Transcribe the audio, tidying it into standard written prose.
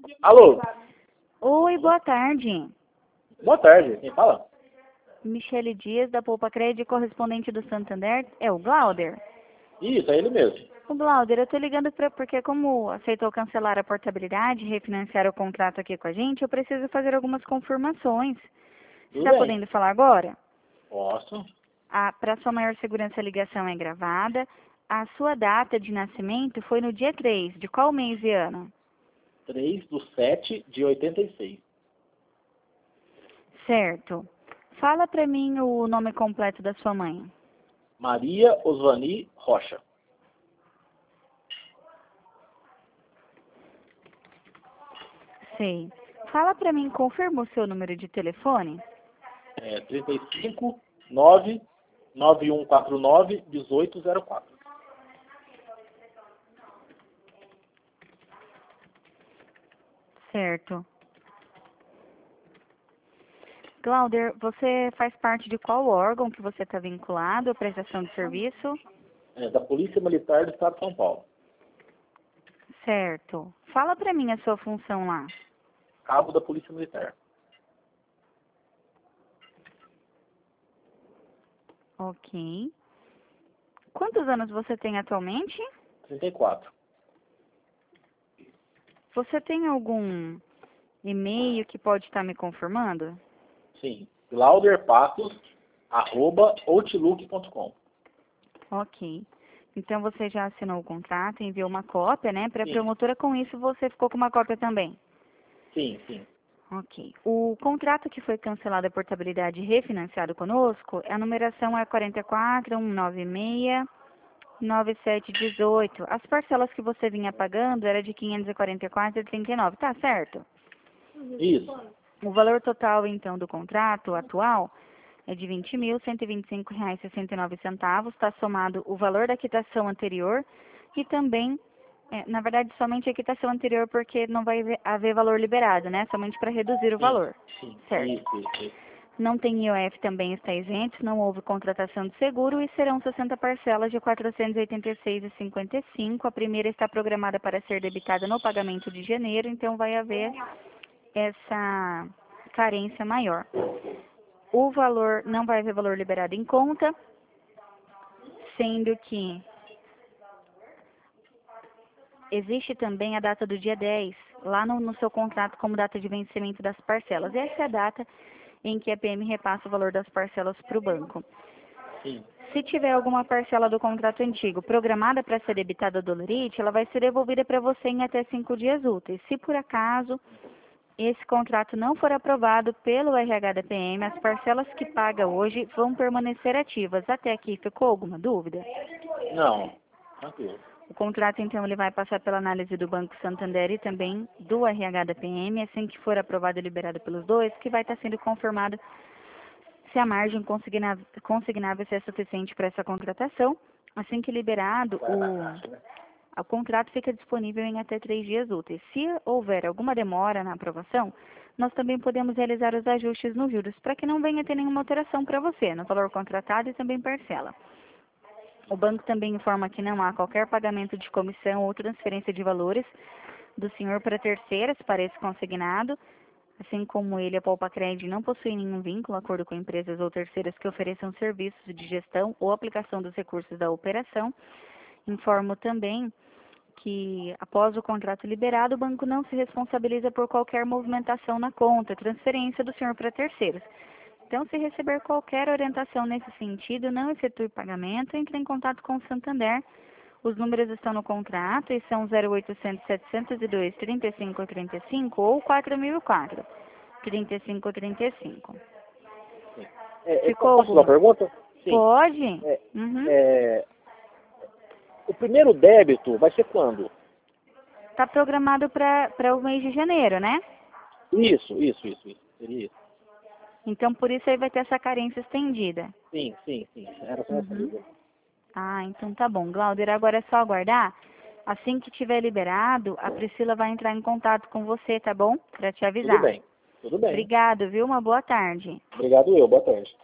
Alô? Oi, boa tarde. Boa tarde, quem fala? Michele Dias, da Poupa Crédito, correspondente do Santander. É o Glauder? Isso, é ele mesmo. O Glauder, eu tô ligando porque como aceitou cancelar a portabilidade e refinanciar o contrato aqui com a gente, eu preciso fazer algumas confirmações. Você Tudo está bem? podendo falar agora? Posso? Para sua maior segurança, a ligação é gravada. A sua data de nascimento foi no dia 3. De qual mês e ano? 3/7/86. Certo. Fala para mim o nome completo da sua mãe. Maria Osvani Rocha. Sei. Fala para mim, confirma o seu número de telefone? 35 9 9149 1804. Certo. Glauder, você faz parte de qual órgão que você está vinculado à prestação de serviço? Da Polícia Militar do Estado de São Paulo. Certo. Fala para mim a sua função lá. Cabo da Polícia Militar. Ok. Quantos anos você tem atualmente? 34. Você tem algum e-mail que pode estar me confirmando? Sim. glauderpatos@outlook.com. Ok. Então você já assinou o contrato, enviou uma cópia, né, para a Sim, promotora. Com isso você ficou com uma cópia também. sim, sim. Ok. O contrato que foi cancelado a portabilidade e refinanciado conosco, a numeração é 44.196.9718. As parcelas que você vinha pagando era de 544,39, tá certo? Isso. O valor total, então, do contrato atual é de R$ 20.125,69. Está somado o valor da quitação anterior e também, na verdade, somente a quitação anterior, porque não vai haver valor liberado, né? Somente para reduzir o Sim, valor. sim. Certo. Isso. Não tem IOF, também está isento, não houve contratação de seguro e serão 60 parcelas de R$ 486,55. A primeira está programada para ser debitada no pagamento de janeiro, então vai haver essa carência maior. O valor, não vai haver valor liberado em conta, sendo que existe também a data do dia 10, lá no seu contrato como data de vencimento das parcelas. Essa é a data em que a PM repassa o valor das parcelas para o banco. Sim. Se tiver alguma parcela do contrato antigo programada para ser debitada do Dolorite, ela vai ser devolvida para você em até 5 dias úteis. Se por acaso esse contrato não for aprovado pelo RH da PM, as parcelas que paga hoje vão permanecer ativas. Até aqui, ficou alguma dúvida? Não, tranquilo. O contrato, então, ele vai passar pela análise do Banco Santander e também do RH da PM, assim que for aprovado e liberado pelos dois, que vai estar sendo confirmado se a margem consignável é suficiente para essa contratação. Assim que liberado, o contrato fica disponível em até 3 dias úteis. Se houver alguma demora na aprovação, nós também podemos realizar os ajustes nos juros, para que não venha ter nenhuma alteração para você, no valor contratado e também parcela. O banco também informa que não há qualquer pagamento de comissão ou transferência de valores do senhor para terceiras para esse consignado, assim como ele, a Poupa Crédito, não possui nenhum vínculo, acordo com empresas ou terceiras que ofereçam serviços de gestão ou aplicação dos recursos da operação. Informo também que, após o contrato liberado, o banco não se responsabiliza por qualquer movimentação na conta, transferência do senhor para terceiros. Então, se receber qualquer orientação nesse sentido, não efetue pagamento, entre em contato com o Santander. Os números estão no contrato e são 0800 702 3535 ou 4004 3535. Ficou Posso fazer uma pergunta? Sim. Pode? É, Uhum. O primeiro débito vai ser quando? Está programado para o mês de janeiro, né? Isso. Seria isso. Então, por isso aí vai ter essa carência estendida. Sim. Era só essa Uhum. dúvida. Ah, então tá bom. Glauder, agora é só aguardar. Assim que tiver liberado, a Priscila vai entrar em contato com você, tá bom? Para te Tudo avisar. bem. Obrigado, viu? Uma boa tarde. Obrigado eu. Boa tarde.